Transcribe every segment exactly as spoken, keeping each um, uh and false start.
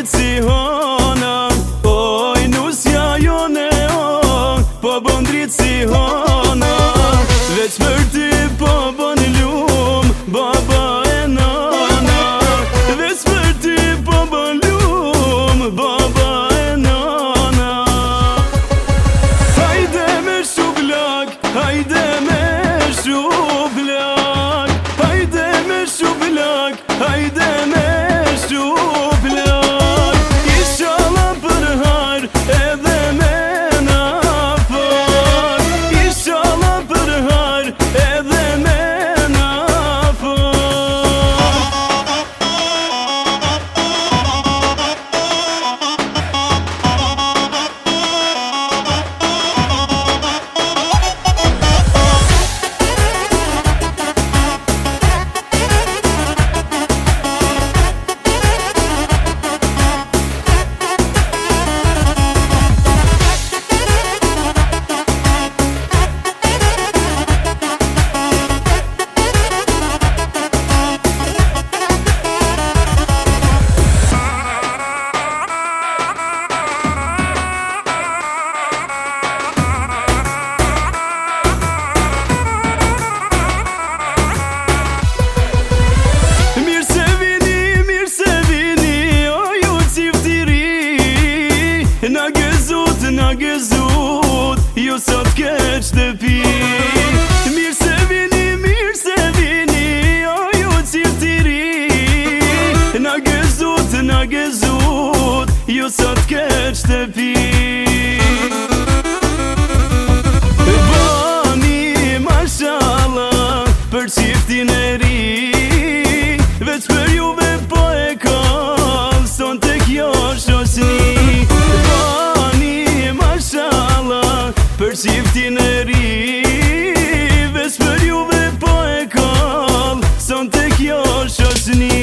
dritë si hona, oj nusja jone o, po bën dritë si hona. Veç për ty po bën lum, baba e nana. Veç për ty po bën lum, baba e nana. Hajde me shublak, hajde me shublak, hajde me shublak, hajde me shublak. Inshallah për har edhe me nafak, inshallah për har edhe me nafak. Na gëzut, na gëzut, ju sot keq të pi. Mirë se vini, mirë se vini, o ju ciftiri. Na gëzut, na gëzut, ju sot keq të pi. Bani mashallah për qiftin e ri, veç për juve po e kam, son të kjo shosni. Për qiftin e ri, veç për juve po e kall, son të kjo shosni.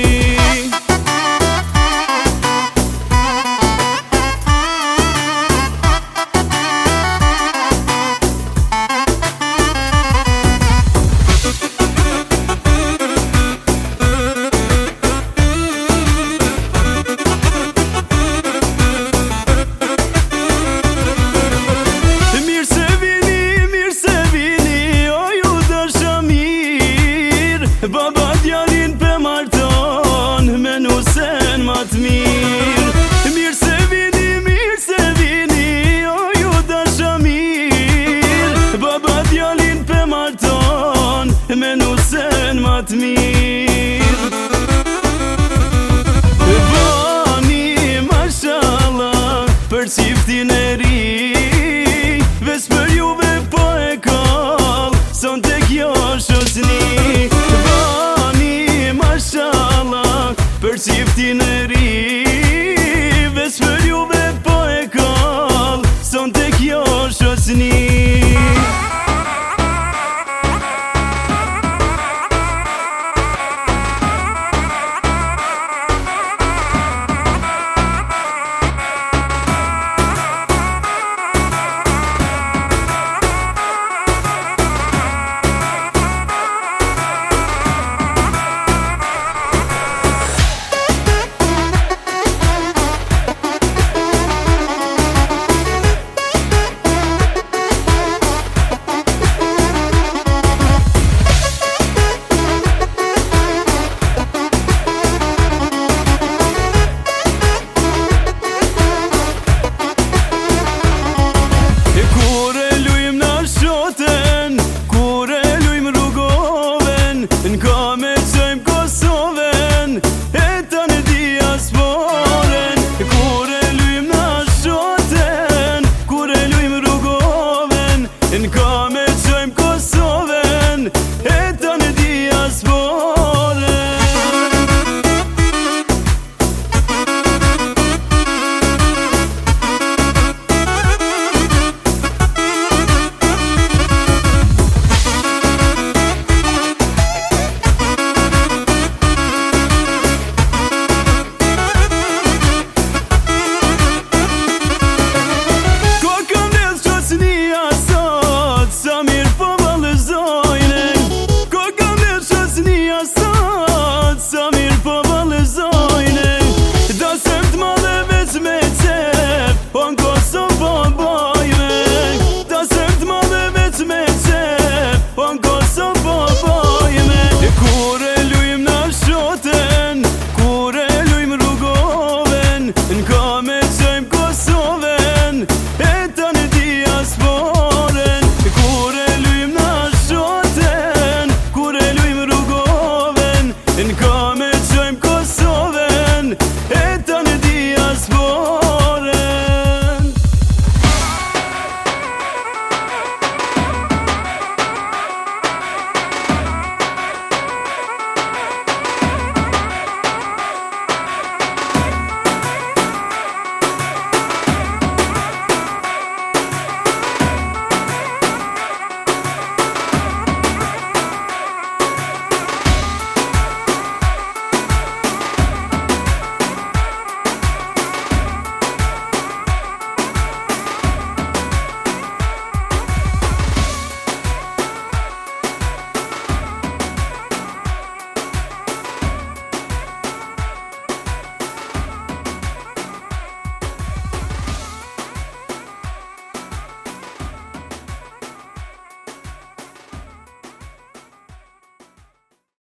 Baba djalin pe marton, me nusen ma t'mir. Mirë se vini, mirë se vini, o ju dasha mir. Baba djalin pe marton, me nusen ma t'mir. Bani mashallah për qiftin e ri, veç për juve po e kall, son të kjo shosni. Për qiftin e ri, veç për juve po e kall, son të kjo shosni.